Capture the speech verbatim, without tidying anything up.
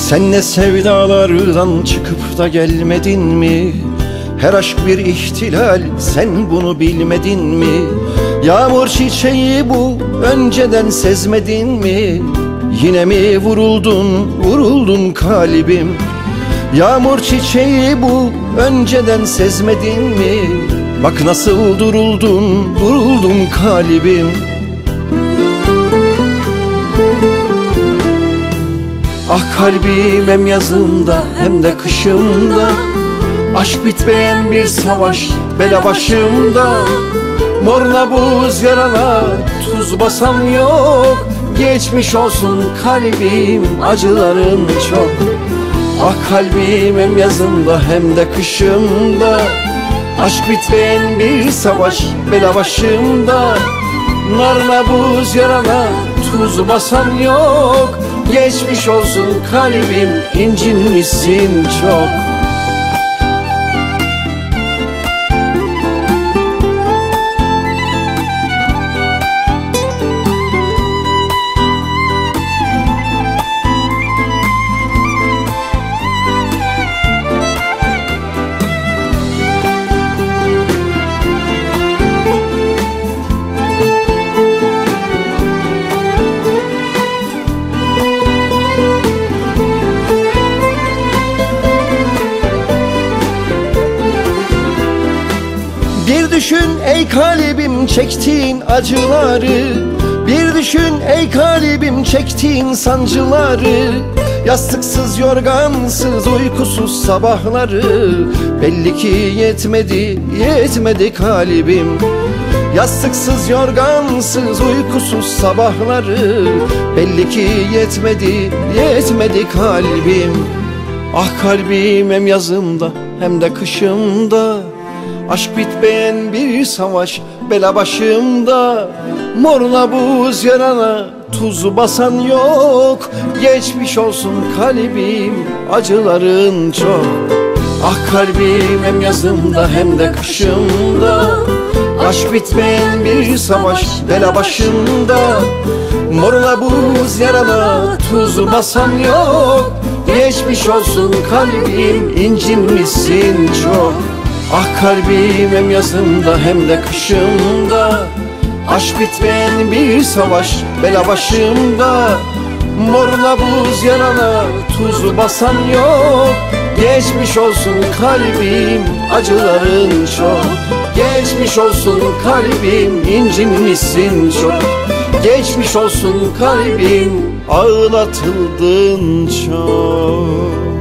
Sen ne sevdalardan çıkıp da gelmedin mi? Her aşk bir ihtilal, sen bunu bilmedin mi? Yağmur çiçeği bu, önceden sezmedin mi? Yine mi vuruldun, vuruldun kalbim? Yağmur çiçeği bu, önceden sezmedin mi? Bak nasıl duruldun, duruldun kalbim. Ah kalbim hem yazında hem de kışımda, aşk bitmeyen bir savaş bela başımda. Morla buz yaralar, tuz basan yok. Geçmiş olsun kalbim, acıların çok. Ah kalbim hem yazında hem de kışımda, aşk bitmeyen bir savaş bela başımda. Narla buz yaralar, tuz basan yok. Geçmiş olsun kalbim, incinmişsin çok. Bir düşün ey kalbim çektiğin acıları, bir düşün ey kalbim çektiğin sancıları. Yastıksız yorgansız uykusuz sabahları, belli ki yetmedi yetmedi kalbim. Yastıksız yorgansız uykusuz sabahları, belli ki yetmedi yetmedi kalbim. Ah kalbim hem yazımda hem de kışımda, aşk bitmeyen bir savaş bela başımda. Morla buz yarana, tuzu basan yok. Geçmiş olsun kalbim, acıların çok. Ah kalbim hem yazımda hem de kışımda, aşk bitmeyen bir savaş bela başımda. Morla buz yarana, tuzu basan yok. Geçmiş olsun kalbim, incinmişsin çok. Ah kalbim hem yazımda hem de kışımda, aşk bitmeyen bir savaş bela başımda. Morla buz yarana, tuzu basan yok. Geçmiş olsun kalbim, acıların çok. Geçmiş olsun kalbim, incinmişsin çok. Geçmiş olsun kalbim, ağlatıldın çok.